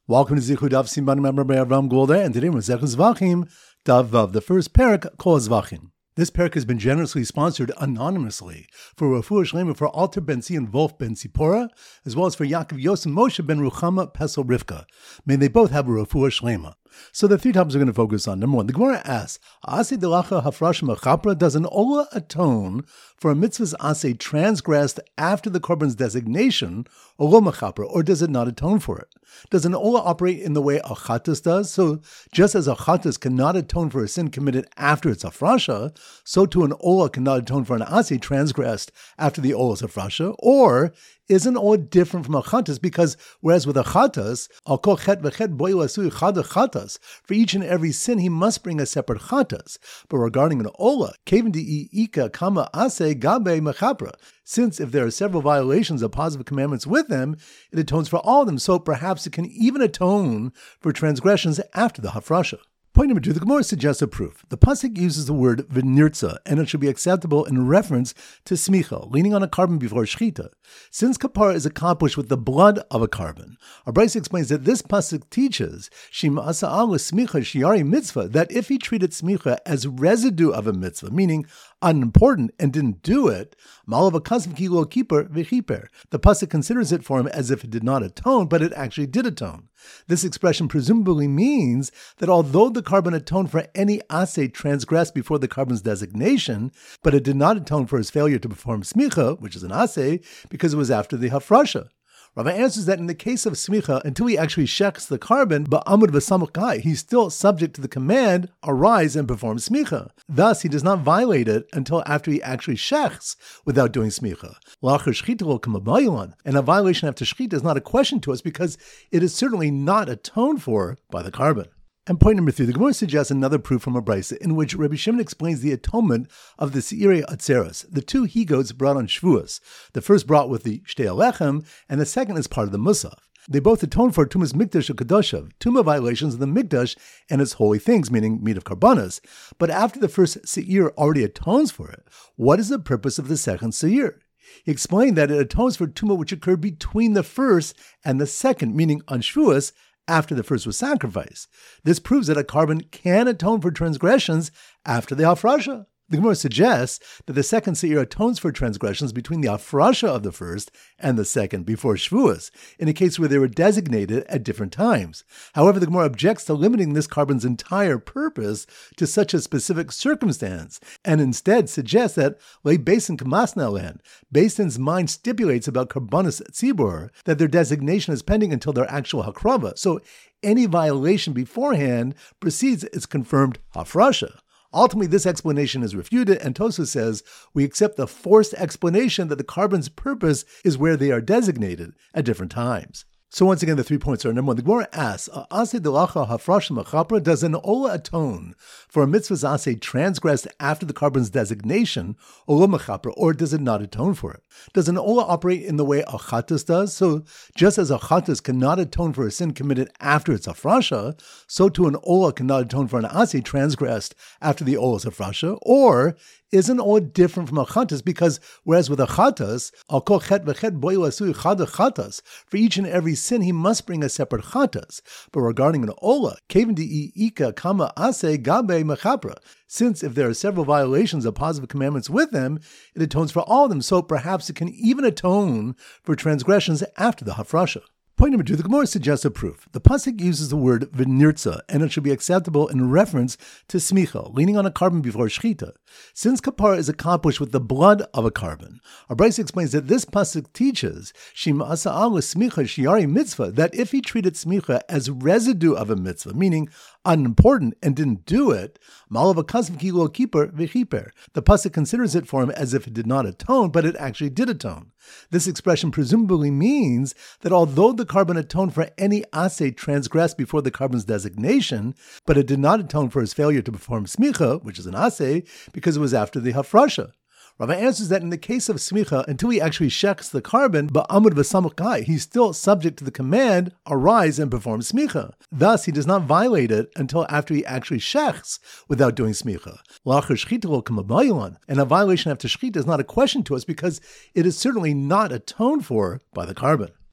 Welcome to Zichud Daf Siman Member by Avram Golder, and today we're Zechus Zvachim, Daf Vav, the first parak, Kol Zvachim. This parak has been generously sponsored anonymously for Refuah Shlema for Alter Ben Tzvi and Wolf Ben Tzipora, as well as for Yaakov Yosef Moshe Ben Ruchama Pesel Rivka. May they both have a Refuah Shlema. So the three topics we're going to focus on. Number one, the Gemara asks, Aseh delacha hafrash mechapra, does an Ola atone for a mitzvah's aseh transgressed after the korban's designation, Ola mechapra, or does it not atone for it? Does an Ola operate in the way a chatas does? So just as a chatas cannot atone for a sin committed after its hafrasha, so too an Ola cannot atone for an aseh transgressed after the Ola's hafrasha, or is an Ola different from a chatas? Because whereas with a chatas, al kol chet v'chet boil asui chada chatas, for each and every sin he must bring a separate chatas. But regarding an Ola, kevin di ika kama ase gabe mechapra, since if there are several violations of positive commandments with them, it atones for all of them, so perhaps it can even atone for transgressions after the hafrasha. Point number two, the Gemara suggests a proof. The pasuk uses the word v'nirtza, and it should be acceptable in reference to smicha, leaning on a carbon before shchita. Since kapara is accomplished with the blood of a carbon, our Brisa explains that this pasuk teaches shima asa'al smicha shiari mitzvah, that if he treated smicha as residue of a mitzvah, meaning unimportant, and didn't do it, malav akasv kilo keeper v'chiper, the pasuk considers it for him as if it did not atone, but it actually did atone. This expression presumably means that although the carbon atoned for any aseh transgressed before the carbon's designation, but it did not atone for his failure to perform smicha, which is an aseh, because it was after the hafrasha. Rava answers that in the case of smicha, until he actually shechs the carbon, ba'amud v'samach kai, he's still subject to the command, arise and perform smicha. Thus, he does not violate it until after he actually shechs without doing smicha. L'achar shchita lo kamabayilan, and a violation after shchita is not a question to us because it is certainly not atoned for by the carbon. And point number three, the Gemara suggests another proof from a Brisa in which Rabbi Shimon explains the atonement of the Seirei Atzeres, the two he-goats brought on Shavuos, the first brought with the Shtei Alechem, and the second as part of the Musaf. They both atone for Tumas Mikdash or Kadoshav, Tumah violations of the Mikdash and its holy things, meaning meat of karbanas. But after the first Seir already atones for it, what is the purpose of the second Seir? He explained that it atones for Tumah which occurred between the first and the second, meaning on Shavuos, after the first was sacrificed. This proves that a carbon can atone for transgressions after the hafrasha. The Gemara suggests that the second seir atones for transgressions between the hafrasha of the first and the second before Shavuos, in a case where they were designated at different times. However, the Gemara objects to limiting this carbon's entire purpose to such a specific circumstance, and instead suggests that Le Basin Kamasna land, Basin's mind stipulates about karbanis tzibur that their designation is pending until their actual hakrava. So any violation beforehand precedes its confirmed hafrasha. Ultimately, this explanation is refuted, and Tosfos says, we accept the forced explanation that the carbon's purpose is where they are designated at different times. So once again, the 3 points are, number one, the Gemara asks, Aseh delacha hafrash mechapra, does an Ola atone for a mitzvah's aseh transgressed after the carbon's designation, Ola mechapra, or does it not atone for it? Does an Ola operate in the way a chatas does? So just as a chatas cannot atone for a sin committed after its hafrasha, so too an Ola cannot atone for an aseh transgressed after the Ola's hafrasha, or is an Ola different from a chatas? Because whereas with a chatas, al kol chet v'chet boil asui chada chatas, for each and every sin he must bring a separate chatas. But regarding an Ola, kevin di ika kama ase gabe mechapra, since if there are several violations of positive commandments with them, it atones for all of them, so perhaps it can even atone for transgressions after the hafrasha. Point number two, the Gemara suggests a proof. The pasuk uses the word v'nirtza, and it should be acceptable in reference to smicha, leaning on a carbon before shchita. Since kapara is accomplished with the blood of a carbon, our Brisa explains that this pasuk teaches shima asa'al smicha shiari mitzvah, that if he treated smicha as residue of a mitzvah, meaning unimportant, and didn't do it, malav akasv kilo keeper v'chiper, the pasuk considers it for him as if it did not atone, but it actually did atone. This expression presumably means that although the carbon atoned for any aseh transgressed before the carbon's designation, but it did not atone for his failure to perform smicha, which is an aseh, because it was after the hafrasha. Rava answers that in the case of smicha, until he actually shechs the carbon, ba'amud v'samach kai, he's still subject to the command, arise and perform smicha. Thus, he does not violate it until after he actually shechs without doing smicha. L'achar shchita lo kamabayilan, and a violation after shchita is not a question to us because it is certainly not atoned for by the carbon.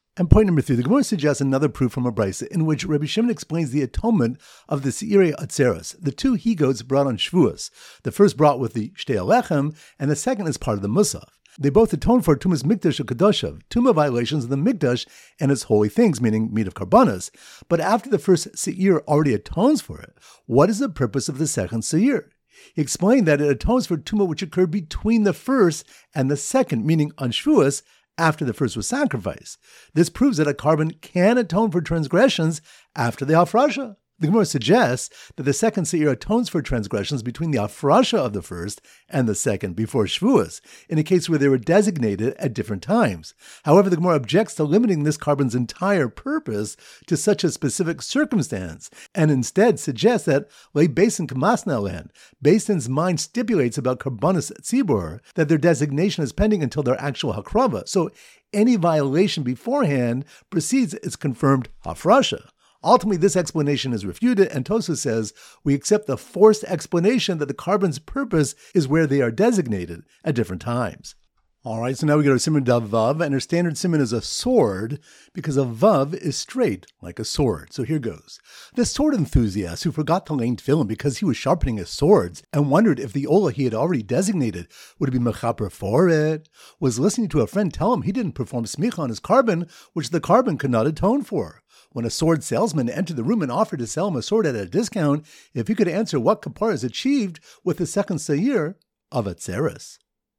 And point number 3, the Gemara suggests another proof from a brisa in which Rabbi Shimon explains the atonement of the Seirei Atzeres, the 2 he-goats brought on Shavuos, the first brought with the Shtei Alechem, and the second as part of the Musaf. They both atone for Tumas Mikdash Kadoshav, Tumah violations of the Mikdash and its holy things, meaning meat of karbanas. But after the first Seir already atones for it, what is the purpose of the second Seir? He explained that it atones for Tumah which occurred between the first and the second, meaning on Shavuos, after the first was sacrificed. This proves that a carbon can atone for transgressions after the hafrasha. The Gemara suggests that the second Seir atones for transgressions between the hafrasha of the first and the second before Shavuos, in a case where they were designated at different times. However, the Gemara objects to limiting this carbon's entire purpose to such a specific circumstance, and instead suggests that Le Basin Kamasna land, Basin's mind stipulates about karbanos tzibur that their designation is pending until their actual hakrava. So any violation beforehand precedes its confirmed hafrasha. Ultimately, this explanation is refuted, and Tosfos says, we accept the forced explanation that the carbon's purpose is where they are designated at different times. All right, so now we go to Siman Dav Vav, and our standard Siman is a sword, because a Vav is straight, like a sword. So here goes. The sword enthusiast who forgot to lay tefillin because he was sharpening his swords and wondered if the olah he had already designated would be mechaper for it, was listening to a friend tell him he didn't perform smicha on his carbon, which the carbon could not atone for. When a sword salesman entered the room and offered to sell him a sword at a discount, if he could answer what kapara is achieved with the second Seir of Atzeres.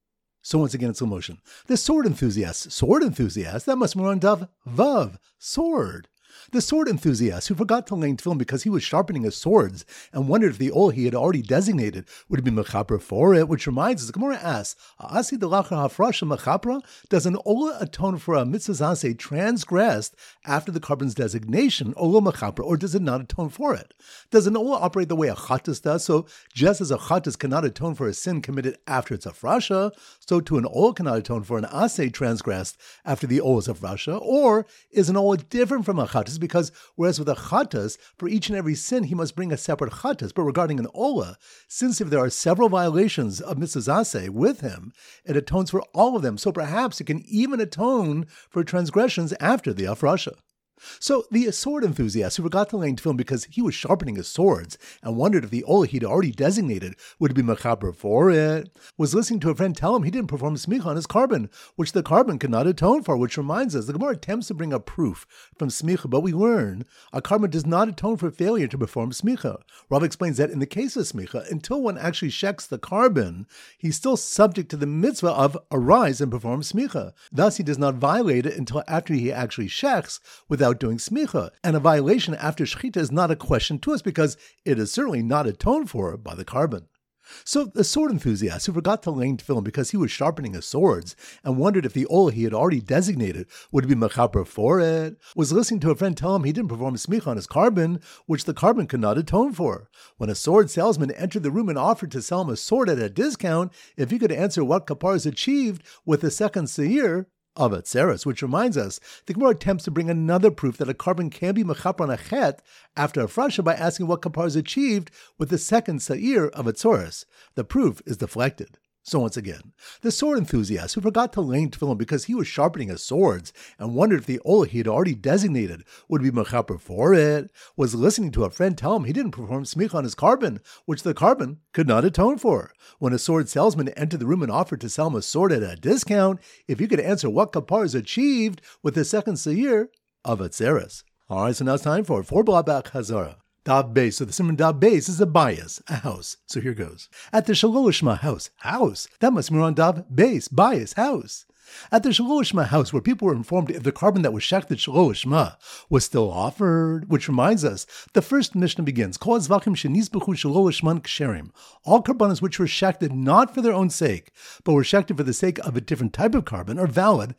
So once again, it's slow motion. The sword enthusiast, that must be on Dav Vav, sword. The sword enthusiast who forgot to lay tefillin because he was sharpening his swords and wondered if the oil he had already designated would be mechaper for it, which reminds us, the Gemara asks, Asi delachar hafrasha mechapra? Does an ola atone for a mitzvah zase transgressed after the carbon's designation, ola mechapra, or does it not atone for it? Does an ola operate the way a chatas does? So just as a chatas cannot atone for a sin committed after its hafrasha, so too an ola cannot atone for an asay transgressed after the ola's hafrasha, or is an ola different from a chatas? Because whereas with a chatas, for each and every sin, he must bring a separate chatas. But regarding an ola, since if there are several violations of mitzvah zaseh with him, it atones for all of them. So perhaps it can even atone for transgressions after the hafrasha. So the sword enthusiast who forgot to lay tefillin because he was sharpening his swords and wondered if the olah he'd already designated would be mechaper for it, was listening to a friend tell him he didn't perform smicha on his carbon, which the carbon could not atone for, which reminds us, the Gemara attempts to bring a proof from smicha, but we learn a carbon does not atone for failure to perform smicha. Rav explains that in the case of smicha, until one actually sheks the carbon, he's still subject to the mitzvah of arise and perform smicha. Thus, he does not violate it until after he actually sheks without doing smicha, and a violation after shechita is not a question to us because it is certainly not atoned for by the carbon. So the sword enthusiast who forgot to lay tefillin because he was sharpening his swords and wondered if the olah he had already designated would be mechaper for it, was listening to a friend tell him he didn't perform smicha on his carbon, which the carbon could not atone for. When a sword salesman entered the room and offered to sell him a sword at a discount, if he could answer what kapar is achieved with the second seir of Atzeres, which reminds us, the Gemara attempts to bring another proof that a carbon can be mechaper on a chet after a frasha by asking what kapar is achieved with the second seir of Atzeres. The proof is deflected. So once again, the sword enthusiast who forgot to lay tefillin because he was sharpening his swords and wondered if the olah he had already designated would be mechaper for it, was listening to a friend tell him he didn't perform smicha on his carbon, which the carbon could not atone for. When a sword salesman entered the room and offered to sell him a sword at a discount, if he could answer what kapar is achieved with the second seir of Atzeres. All right, so now it's time for 4 Blabach Hazara. Dav Beis. So the Siman Dav Beis is a bias, a house. So here goes. At the Shalol Shema house. That must be on Dav Beis, bias, house. At the Shalol Shema house, where people were informed if the carbon that was shechted Shalol Shema was still offered, which reminds us, the first Mishnah begins, Kol Zvachim Shenizbechu Shalol Shman Ksherim. All carbonas which were shechted not for their own sake, but were shechted for the sake of a different type of carbon, are valid,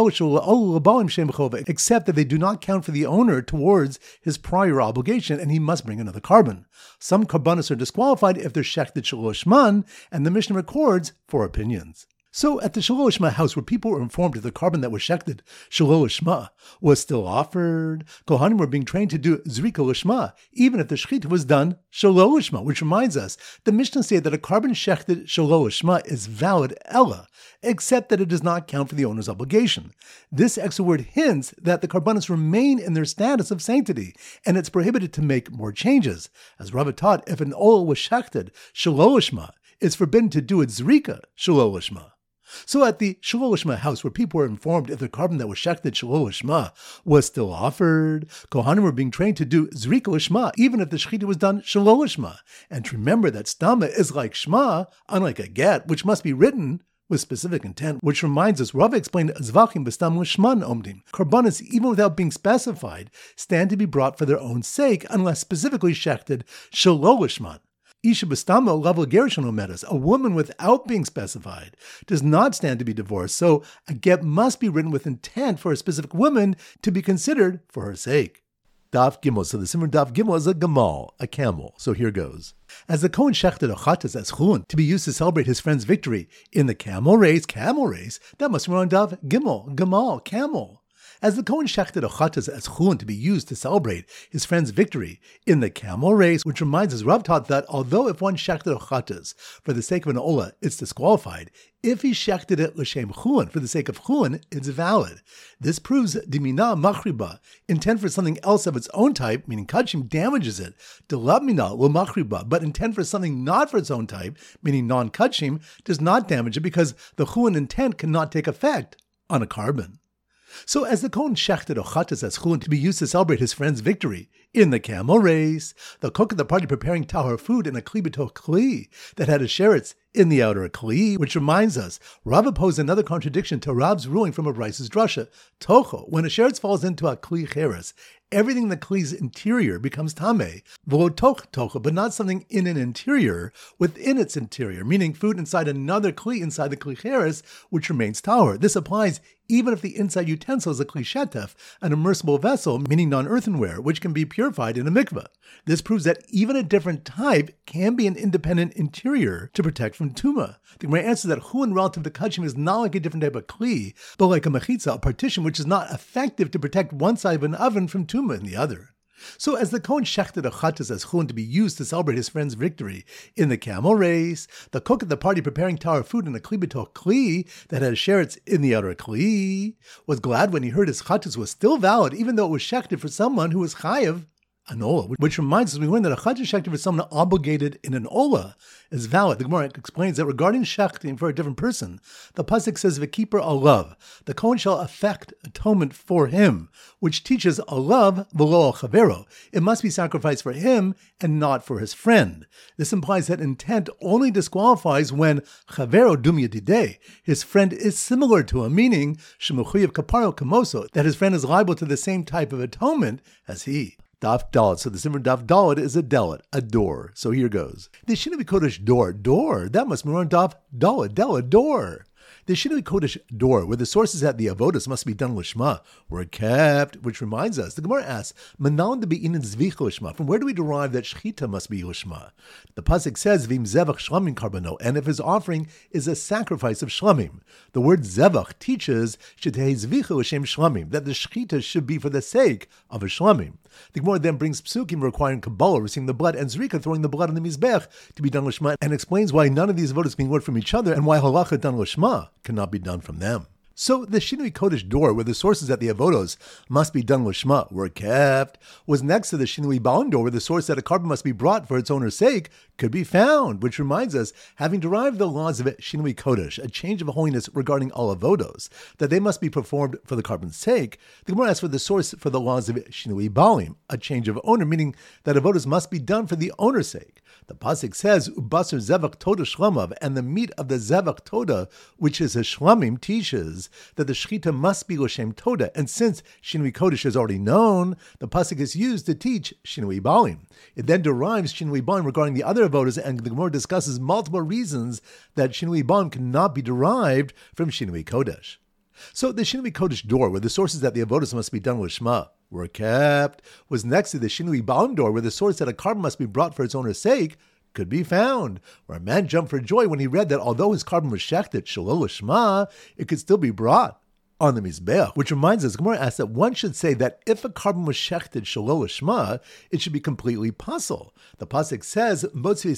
except that they do not count for the owner towards his prior obligation, and he must bring another carbon. Some carbonas are disqualified if they're shechted Shalol Shman, and the Mishnah records 4 opinions. So at the Shalol Lishma house, where people were informed that the carbon that was shechted, Shalol Lishma, was still offered, Kohanim were being trained to do Zrika Lishma, even if the Shechita was done Shalol Lishma, which reminds us, the Mishnah said that a carbon shechted Shalol Lishma is valid Ella, except that it does not count for the owner's obligation. This extra word hints that the carbonos remain in their status of sanctity, and it's prohibited to make more changes. As Rava taught, if an oil was shechted Shalol Lishma, it's forbidden to do it Zrika Shalol Lishma. So at the Shalol Lishma house, where people were informed if the carbon that was shechted Shalol Lishma was still offered, Kohanim were being trained to do Zrika Lishma, even if the Shechita was done Shalol Lishma. And to remember that Stama is like Shma, unlike a get, which must be written with specific intent, which reminds us, Rava explained Zvachim B'stam Lishman Omdim. Carbonos, even without being specified, stand to be brought for their own sake, unless specifically shechted Shalol Lishman. Isha B'stamo level gerishon omedas, a woman without being specified, does not stand to be divorced, so a get must be written with intent for a specific woman to be considered for her sake. Daf Gimel. So the Simon Daf Gimel is a gamal, a camel. So here goes. As the Kohen shechted a chatas as chulun to be used to celebrate his friend's victory in the camel race, that must be on Daf Gimel, gamal, camel. As the Kohen shechted a chatas as chulun to be used to celebrate his friend's victory in the camel race, which reminds us, Rav taught that although if one shechted a chatas for the sake of an ola, it's disqualified, if he shechted it l'shem chulun, for the sake of chulun, it's valid. This proves dimina machriba, intent for something else of its own type, meaning kachim, damages it. Delabmina lo machriba, but intent for something not for its own type, meaning non-kachim, does not damage it because the chulun intent cannot take effect on a carbon. So as the Kohen shechted a chatas as chulun to be used to celebrate his friend's victory in the camel race, the cook at the party preparing tahor food in a kli b'toch kli that had a sheretz in the outer kli, which reminds us, Rav opposed another contradiction to Rav's ruling from a Bryce's drasha. Tocho, when a sheretz falls into a kli cheres, everything in the kli's interior becomes tameh, v'lo toch tocho, but not something in an interior within its interior, meaning food inside another kli inside the kli cheres, which remains tahor. This applies even if the inside utensil is a kli shetef, an immersible vessel, meaning non-earthenware, which can be purified in a mikveh. This proves that even a different type can be an independent interior to protect from tuma. The Gemara answers that chulun relative to kachim is not like a different type of kli, but like a mechitza, a partition which is not effective to protect one side of an oven from tuma in the other. So as the Kohen shechted a chatas as chulun to be used to celebrate his friend's victory in the camel race, the cook at the party preparing tahor food in a kli b'toch kli that had sheretz in the outer kli was glad when he heard his chatas was still valid, even though it was shechted for someone who was chayav an ola, which reminds us we learned that a chatas shechted for someone obligated in an ola is valid. The Gemara explains that regarding shechting for a different person, the pasuk says v'keeper alav, the Kohen shall effect atonement for him, which teaches alav v'lo al chavero. It must be sacrificed for him and not for his friend. This implies that intent only disqualifies when chavero dum yedideh, his friend is similar to him, meaning shemuchuyev kaparo kamoso, that his friend is liable to the same type of atonement as he. Daf Dalet. So the Simmer Daf Dalet is a delet, a door. So here goes. The Shinui Kodesh door, that must be on Daf Dalet, door. The Shinui Kodesh door, where the sources at the avodas must be done lishma, were kept, which reminds us, the Gemara asks, Manan de be'inin zvich lishma, from where do we derive that shechita must be lishma? The pasuk says, Vim zevach shlamim karbano, and if his offering is a sacrifice of shlamim. The word zevach teaches, shetei zvicha l'shem shlamim, that the shechita should be for the sake of a shlamim. The Gemara then brings psukim requiring Kabbalah receiving the blood and Zrika throwing the blood on the Mizbech to be done lishma, and explains why none of these avodas can be learned from each other and why halacha done lishma cannot be done from them. So the Shinui Kodesh door, where the sources at the avodos must be done lishma were kept, was next to the Shinui Baon door, where the source that a carbon must be brought for its owner's sake could be found, which reminds us, having derived the laws of Shinui Kodesh, a change of holiness regarding all avodos, that they must be performed for the carbon's sake, the Gemara asks for the source for the laws of Shinui Balim, a change of owner, meaning that avodos must be done for the owner's sake. The pasuk says, "Ubasar zevach toda shlamav," and the meat of the zevach toda, which is a shlamim, teaches that the shechita must be l'shem toda. And since Shinui Kodesh is already known, the pasuk is used to teach Shinui Balim. It then derives Shinui Balim regarding the other avodas, and the Gemara discusses multiple reasons that Shinui Balim cannot be derived from Shinui Kodesh. So the Shinui Kodesh door, where the sources that the avodas must be done with Shema were kept, was next to the Shinui Balim door, where the source that a carbon must be brought for its owner's sake could be found, where a man jumped for joy when he read that although his carbon was shechted shelo lishma, it could still be brought on the Mizbeach, which reminds us, Gemara asks that one should say that if a carbon was shechted shelo lishma, it should be completely pasul. The pasuk says,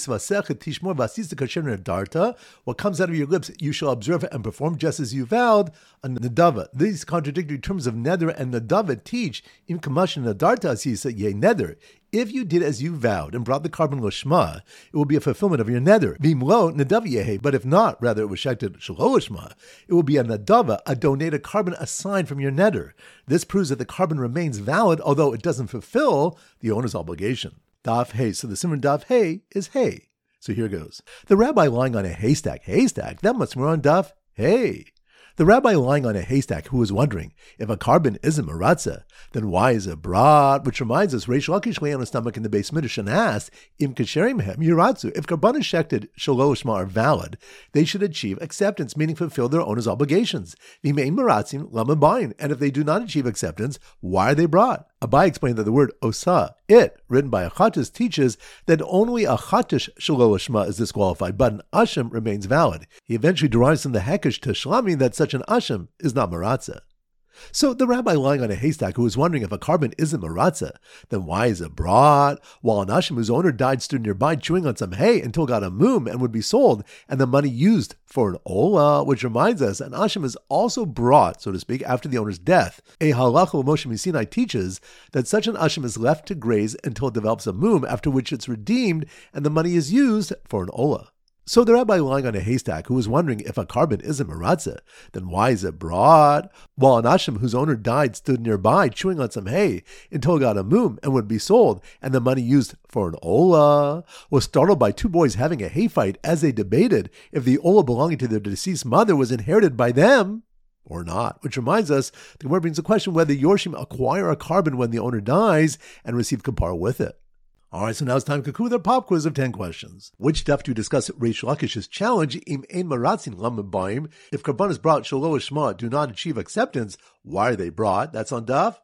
what comes out of your lips you shall observe and perform just as you vowed, a nedava. These contradictory terms of neder and nedava teach, im kamash nedarta asisa ye neder. If you did as you vowed and brought the carbon lishma, it will be a fulfillment of your neder. Vimlo nedav yehe, but if not, rather it was shechted shelo lishma, it will be a nedava, a donated carbon assigned from your neder. This proves that the carbon remains valid, although it doesn't fulfill the owner's obligation. Daf hey. So the simon daf hey is hey. So here goes. The rabbi lying on a haystack, that must be on daf hey. The rabbi lying on a haystack who was wondering, if a carbon isn't maratza, then why is it brought? Which reminds us, Reish Lakish lay on his stomach in the Beis Midrash and asked, Im kasherim hem yiratzu. If karbanos shechted shelo lishma are valid, they should achieve acceptance, meaning fulfill their owner's obligations. V'mein maratzim lama bayin. And if they do not achieve acceptance, why are they brought? Abai explained that the word osa, it, written by a chattis, teaches that only a chattish shelo lishma is disqualified, but an asham remains valid. He eventually derives from the hekesh to shlami that such an asham is not maratza. So the rabbi lying on a haystack who was wondering if a carbon isn't maratza, then why is it brought? While an asham whose owner died stood nearby chewing on some hay until it got a mum and would be sold, and the money used for an ola, which reminds us an asham is also brought, so to speak, after the owner's death. A halacha Moshe Misinai teaches that such an asham is left to graze until it develops a mum, after which it's redeemed and the money is used for an ola. So the rabbi lying on a haystack who was wondering if a carbon isn't maratza, then why is it brought? While an asham whose owner died stood nearby chewing on some hay until it got a mum and would be sold, and the money used for an ola, was startled by two boys having a hay fight as they debated if the ola belonging to their deceased mother was inherited by them or not. Which reminds us, the Gemara brings the question whether Yorshim acquire a carbon when the owner dies and receive kapara with it. Alright, so now it's time to conclude our pop quiz of 10 questions. Which daf do you discuss Reish Lakish's challenge, im ein maratzin lam bayim? If karbanos brought shelo lishma do not achieve acceptance, why are they brought? That's on daf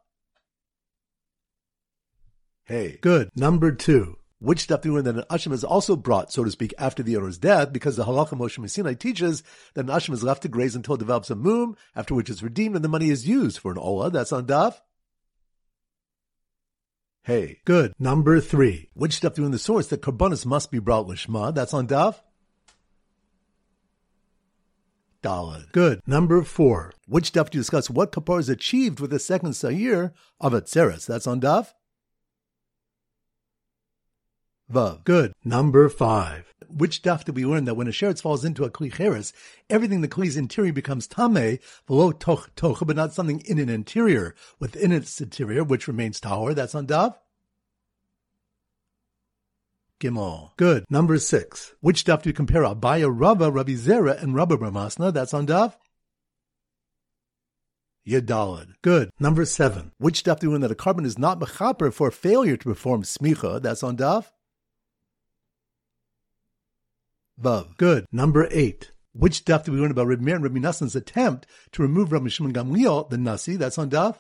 hey. Good. Number 2. Which daf do you learn that an asham is also brought, so to speak, after the owner's death, because the halacha Moshe Misinai teaches that an asham is left to graze until it develops a mum, after which it's redeemed and the money is used for an ola. That's on daf hey. Good. Number 3. Which daf do you in the source that karbanos must be brought lishma? That's on daf daled. Good. Number 4. Which daf do you discuss what kapara is achieved with the second sayir of atzeres? That's on daf vav. Good. Number 5. Which daf do we learn that when a sheretz falls into a kli cheres, everything in the kli's interior becomes tameh, below toch, but not something in an interior within its interior, which remains tahor? That's on daf gimel. Good. Number 6. Which daf do you compare Abaya Rava, Rabbi Zera, and Rabbi Ramasna? That's on daf yedaled. Good. Number 7. Which daf do you learn that a carbon is not mechaper for failure to perform smicha? That's on daf vav. Good. Number 8. Which daf do we learn about Reb Meir and Reb Nassan's attempt to remove Rabbi Shimon Gamliel, the Nasi? That's on daf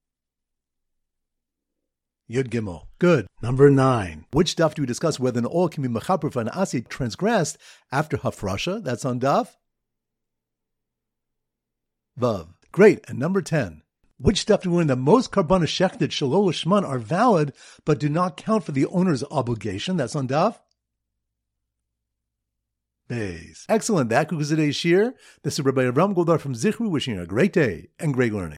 Yud Gimel. Good. Number 9. Which daf do we discuss whether an oil can be mechaper for an asi transgressed after hafrasha? That's on daf vav. Great. And number 10. Which daf do we learn that most karbanos shechted shelo lishman are valid but do not count for the owner's obligation? That's on daf Excellent. That concludes today's shir. This is Rabbi Avram Goldar from Zichru wishing you a great day and great learning.